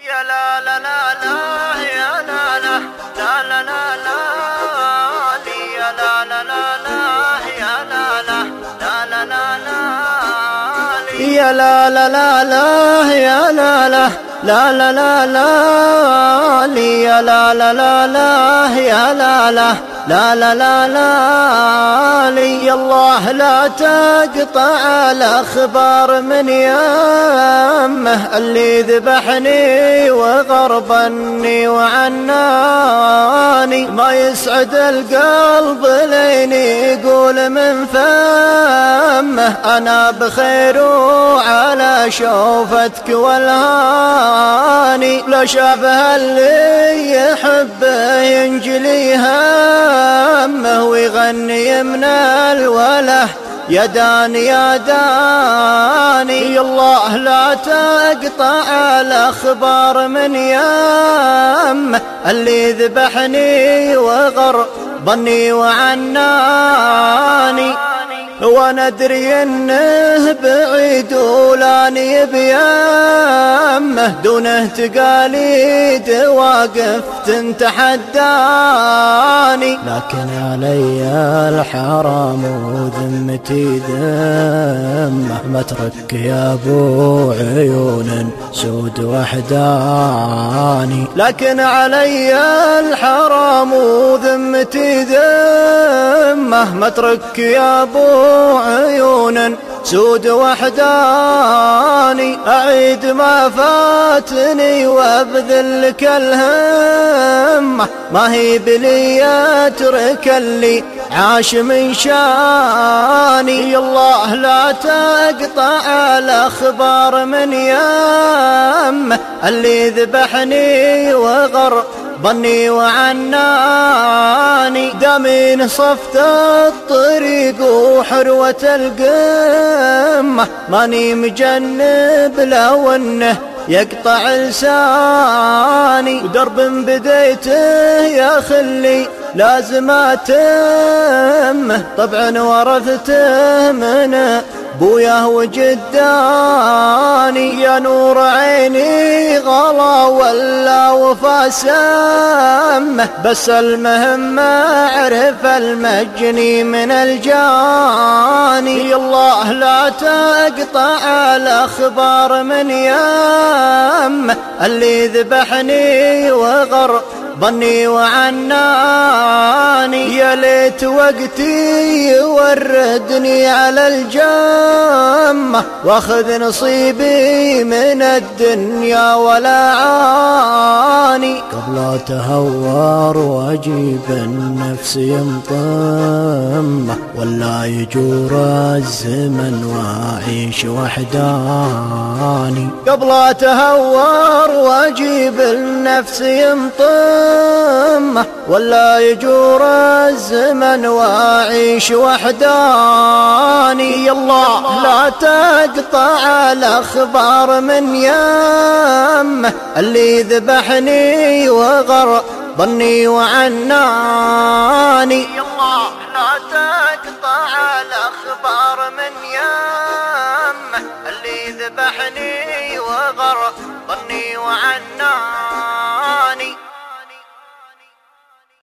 يا لا لا لا لا يا لا لا لا لا لا لا يا لا لا لا لا يا لا لا لا لا لا يا لا لا لا لا يا لا لا لا لا لا لا يا لا لا لا لا يا لا لا لا لا لا لا يا الله لا تقطع الأخبار من يمه اللي ذبحني وغربني وعناني ما يسعد القلب لين يقول من فمه أنا بخير وعلى شوفتك والهاني لا شافها اللي يحبه ينجلي همه ويغني من الوله يا داني يا داني يا الله لا تقطع الأخبار من يمه اللي ذبحني وغربني وعناني وانا ادري انه بعيد ولاني بيمه دونه تقاليد واقف تتحداني لكن علي الحرام وذمتي ذمه مترك يا ابو عيون سود وحداني لكن علي الحرام وذمتي ذمه مترك يا ابو عيون سود وحداني أعيد ما فاتني وابذل لك الهمة ما هي بلي اترك اللي عاش من شاني يا الله لا تقطع الأخبار من يمه اللي ذبحني وغربني وعناني دامين صفت الطريق وحروة القمة ماني مجنب لو انه يقطع لساني ودرب بديته يا خلي لازم اتمه طبعا ورثته من بوياه وجداني يا نور عيني غلا ولا وفا سمه بس المهم اعرف المجني من الجاني يا الله لا تقطع الأخبار من يمه اللي ذبحني وغربني وعناني يا ليت وقتي يوردني على الجمة واخذ نصيبي من الدنيا ولا عاني قبل اتهور واجيب النفس يمطمه ولا يجور الزمن واعيش وحداني قبل اتهور واجيب النفس يمطمه ولا يجور الزمن واعيش وحداني يا الله لا تقطع الأخبار من يمه اللي ذبحني وغربني وعناني يا الله لا تقطع الأخبار من يمه اللي ذبحني وغربني وعناني